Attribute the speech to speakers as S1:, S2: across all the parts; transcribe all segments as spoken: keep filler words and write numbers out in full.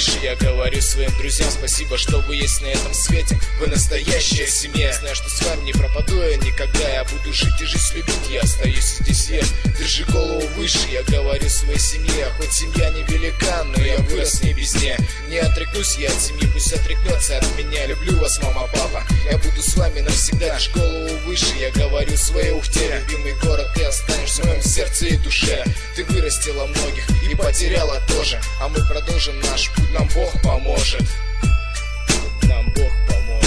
S1: выше. Я говорю своим друзьям спасибо, что вы есть на этом свете. Вы настоящая семья. Знаю, что с вами не пропаду я никогда. Я буду жить и жизнь любить, я остаюсь здесь я. Держи голову выше, я говорю своей семье. Хоть семья невелика, но я вырос не без нее. Не отрекнусь я от семьи, пусть отрекнется от меня. Люблю вас, мама, папа, я буду с вами навсегда. Держи голову выше, я говорю своей Ухте. Любимый город, ты останешься в моем сердце и душе. Ты вырастила многих и потеряла тоже. А мы продолжим наш путь, нам Бог поможет. Нам Бог поможет.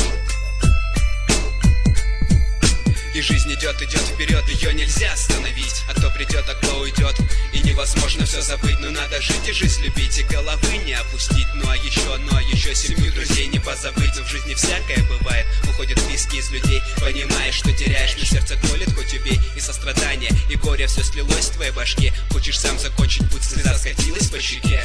S2: И жизнь идет, идет вперед, ее нельзя остановить. А то придет, а кто уйдет. И невозможно все забыть, но надо жить и жизнь любить. И головы не опустить, ну а еще, ну а еще семью, друзей не позабыть. Но в жизни всякое бывает, уходят близки из людей. Понимаешь, что теряешь, но сердце колет, хоть убей. И сострадание, и горе, все слилось в твоей башке. Хочешь сам закончить путь, слеза скатилась по щеке.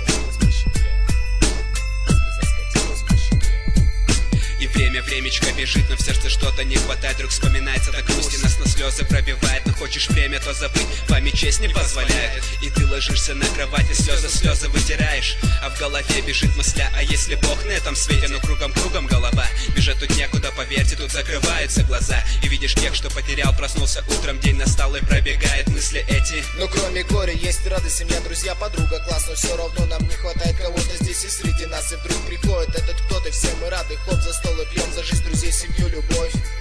S2: И время, времечко бежит, но в сердце что-то не хватает. Вдруг вспоминается так грусть, и нас на слезы пробивает. Но хочешь время, то забыть, память честь не позволяет. И ты ложишься на кровати, слезы, слезы вытираешь. А в голове бежит мысля, а если Бог на этом свете? Ну кругом-кругом голова, бежать тут некуда, поверьте, тут закрываются глаза. И видишь тех, что потерял, проснулся утром, день настал, и пробегают мысли эти.
S1: Но кроме горя есть радость, семья, друзья, подруга, класс. Но все равно нам не хватает кого-то здесь и среди нас. И вдруг приходит этот кто-то, все мы рады, хлоп за стол и пьем за жизнь, друзей, семью, любовь.